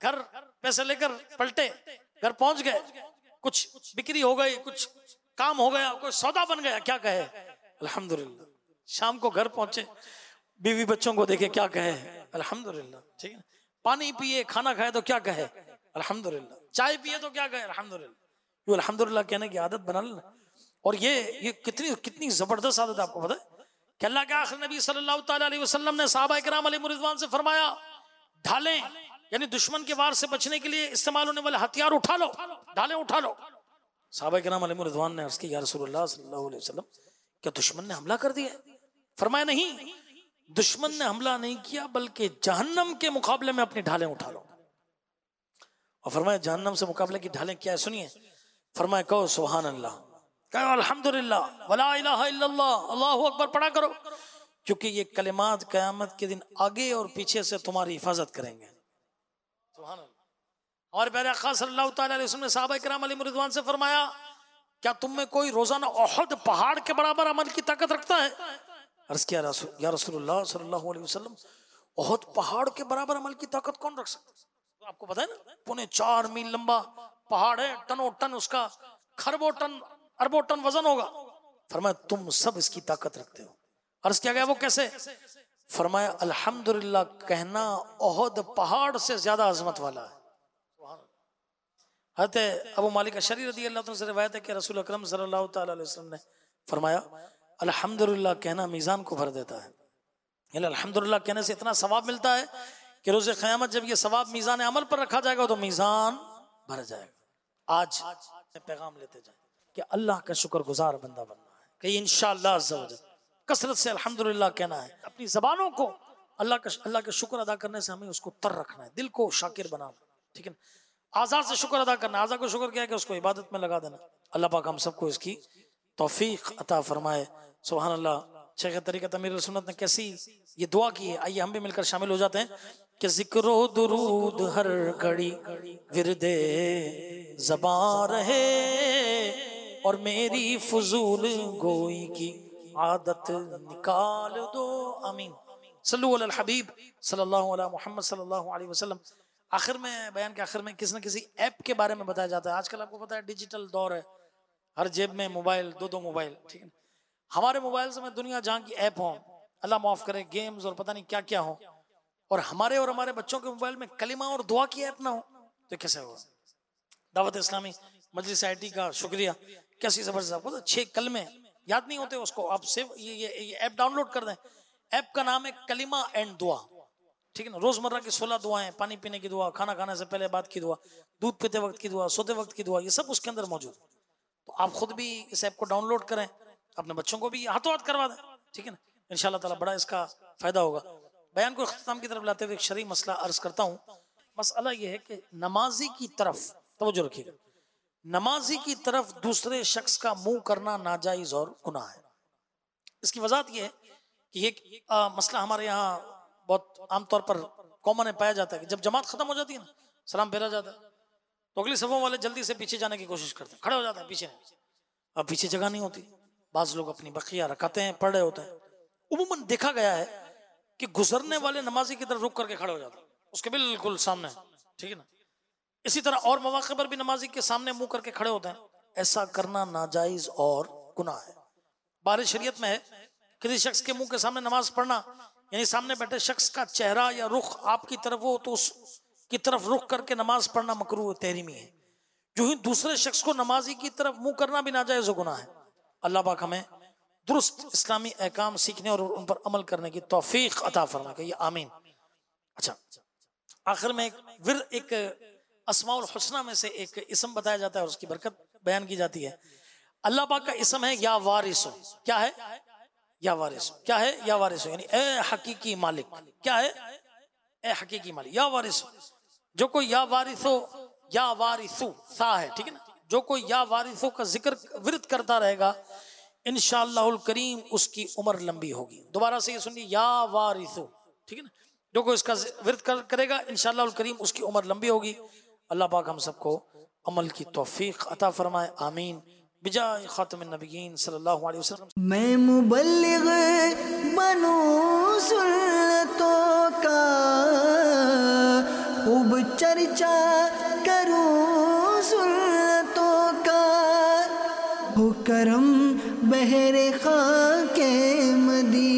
घर पैसे लेकर पलटे, घर पहुंच गए, कुछ बिक्री हो गई, कुछ काम हो गया, कोई सौदा बन गया, क्या कहे अल्हम्दुलिल्लाह। शाम को घर पहुंचे, बीवी बच्चों को देखे, क्या कहे अल्हम्दुलिल्लाह। ठीक है, पानी पिए, खाना खाए तो क्या कहे अल्हम्दुलिल्लाह, चाय पिए तो क्या कहे अल्हम्दुलिल्लाह। ये अल्हम्दुलिल्लाह कहने की आदत बना लेना। और ये कितनी जबरदस्त आदत है, आपको पता है कि अल्लाह के आखिर नबी सल्लल्लाहु ताला अलैहि वसल्लम ने सहाबा किराम अलैहिम रिज़वान से फरमाया, ढालें यानी दुश्मन के वार से बचने के लिए इस्तेमाल होने वाले हथियार उठा लो, ढालें उठा लो। सहाबा किराम अलैहिम रिज़वान ने अर्ज़ की, या रसूलुल्लाह सल्लल्लाहु अलैहि वसल्लम, क्या दुश्मन ने हमला कर दिया? फरमाया नहीं, दुश्मन ने हमला नहीं किया, बल्कि जहन्नम के मुकाबले में अपनी ढालें उठा लो। और फरमाया जहन्नम से मुकाबले की ढालें क्या है, सुनिए। फरमाया कहो सुभान अल्लाह, कहो अल्हम्दुलिल्लाह, वला इलाहा इल्लल्लाह, अल्लाहु अकबर पढ़ा करो, क्योंकि ये कलिमात क़यामत के दिन आगे और पीछे से तुम्हारी हिफाजत करेंगे। सुभान अल्लाह। हमारे प्यारे आका सल्लल्लाहु ताला अलैहि वसल्लम ने सहाबा किराम अलैहिम रिज़वान से फरमाया, क्या तुम में कोई रोजाना उहद पहाड़ के बराबर अमल की ताकत रखता है? अर्ज़ किया, या रसूलुल्लाह सल्लल्लाहु अलैहि वसल्लम, उहद पहाड़ के बराबर अमल की ताकत कौन रख सकता है? तो आपको पता है ना, 4.25 मील लंबा पहाड़ है, टनों टन उसका, खरबों टन अरबों टन वजन होगा। फरमाया तुम सब इसकी ताकत रखते हो। अर्ज़ किया गया वो कैसे? फरमाया अल्हम्दुलिल्लाह कहना उहद पहाड़ से ज्यादा अजमत वाला है। हज़रत अबू मालिक अशरी रज़ी अल्लाह तआला से रिवायत है कि रसूल अकरम सल्लल्लाहु ताला अलैहि वसल्लम ने फरमाया, अल्हम्दुलिल्लाह कहना मीज़ान को भर देता है। यानी अल्हम्दुलिल्लाह कहने से इतना सवाब मिलता है कि रोज़े क़यामत जब ये सवाब मीज़ान अमल पर रखा जाएगा तो मीज़ान भर जाएगा। आज पैगाम लेते जाए कि अल्लाह का शुक्रगुजार बंदा बनना है, कि इंशाअल्लाह अज़्ज़ा वजल कसरत से अल्हम्दुलिल्लाह कहना है। अपनी ज़बानों को अल्लाह का शुक्र अदा करने से हमें उसको तर रखना है, दिल को शाकिर बनाना, ठीक है ना। आज़ाद से शुक्र अदा करना, आज़ाद को शुक्र क्या है कि उसको इबादत में लगा देना। अल्लाह पाक हम सबको इसकी तौफीक अता फरमाए। सुभान अल्लाह। शेख तरीक़त अमीरुल सुन्नत ने कैसी ये दुआ की है, आइए हम भी मिलकर शामिल हो जाते हैं कि ज़िक्रो दुरूद हर घड़ी विरदे ज़बां रहे, और मेरी फजूल गोई की आदत निकाल दो, आमीन। सल्लल्लाहु अलैहि हबीब सल्लल्लाहु अलैहि मुहम्मद सल्लल्लाहु अलैहि वसल्लम। आखिर में बयान के आखिर में किसी न किसी ऐप के बारे में बताया जाता है। आजकल आपको पता है डिजिटल दौर है, हर जेब में मोबाइल, दो मोबाइल, ठीक है। हमारे मोबाइल से मैं दुनिया जहाँ की ऐप हो, अल्लाह माफ करे, गेम्स और पता नहीं क्या क्या हो, और हमारे बच्चों के मोबाइल में कलिमा और दुआ की ऐप ना हो, तो कैसे होगा? दावत इस्लामी मजलिस IT का शुक्रिया, कैसी जबरदस्त। आपको तो 6 कलमे याद नहीं होते, उसको आप सेव ये ऐप डाउनलोड कर दें। ऐप का नाम है कलिमा एंड दुआ, ठीक है ना। रोजमर्रा की 16 दुआएं, पानी पीने की दुआ, खाना खाने से पहले बाद की दुआ, दूध पीते वक्त की दुआ, सोते वक्त की दुआ, ये सब उसके अंदर मौजूद है। तो आप खुद भी इस ऐप को डाउनलोड करें, अपने बच्चों को भी हाथों हाथ करवा दें, ठीक है ना। इंशाअल्लाह ताला बड़ा इसका फायदा होगा। बयान को इख्तिताम की तरफ लाते हुए एक शरई मसला अर्ज करता हूँ। मसला ये है कि नमाजी की तरफ तवज्जो रखिएगा, नमाजी की तरफ दूसरे शख्स का मुंह करना नाजायज और गुनाह है। इसकी वजाहत ये है कि ये मसला हमारे यहाँ बहुत आमतौर पर कॉमन है, पाया जाता है कि जब जमात खत्म हो जाती है ना, सलाम फेरा जाता है, तो अगली सफों वाले जल्दी से पीछे जाने की कोशिश करते हैं, खड़े हो जाते हैं पीछे। अब पीछे जगह नहीं होती, बाज लोग अपनी बकिया रखाते हैं, पढ़ रहे होते हैं। उमूमन देखा गया है कि गुजरने वाले नमाजी की तरफ रुक करके खड़े हो जाते हैं, उसके बिल्कुल सामने, ठीक है ना। इसी तरह और मौके पर भी नमाजी के सामने मुंह करके खड़े होते हैं। ऐसा करना नाजायज और गुनाह है। बाहर शरीयत में है किसी शख्स के मुंह के सामने नमाज पढ़ना, यानी सामने बैठे शख्स का चेहरा या रुख आपकी तरफ हो तो उसकी तरफ रुख करके नमाज पढ़ना मकरूह तहरीमी है। जो ही दूसरे शख्स को नमाजी की तरफ मुंह करना भी नाजायज और गुनाह है। अल्लाह पाक हमें दुरुस्त इस्लामी अहकाम सीखने और उन पर अमल करने की तौफीक अता फरमा, कहिए आमीन। अच्छा, आखिर में एक अस्माउल हुस्ना में से एक इसम बताया जाता है और उसकी बरकत बयान की जाती है। अल्लाह पाक का इसम है या वारिसो। क्या है? या वारिसो। क्या है? या वारिसो, यानी ए हकीकी मालिक। क्या है? ए हकीकी मालिक, या वारिसो। जो कोई या वारिसो, या वारिसु सा है, ठीक है ना। जो कोई या वारिसो का जिक्र विरद करता रहेगा, इंशाअल्लाहुल करीम उसकी उम्र लंबी होगी। दोबारा से ये सुनिए, या वारिसु, ठीक है ना। जो कोई इसका विरद करेगा, इंशाअल्लाहुल करीम उसकी उम्र लंबी होगी। अल्लाह पाक हम सबको अमल की तौफीक अता फरमाए, आमीन। बिजाए खातमिन नबिय्यीन सल्लल्लाहु अलैहि वसल्लम। मैं मुबल्लिग बनूं सुन्नतों का, खूब चर्चा करूं सुन्नतों का, हो करम बहरे खाके मदीना।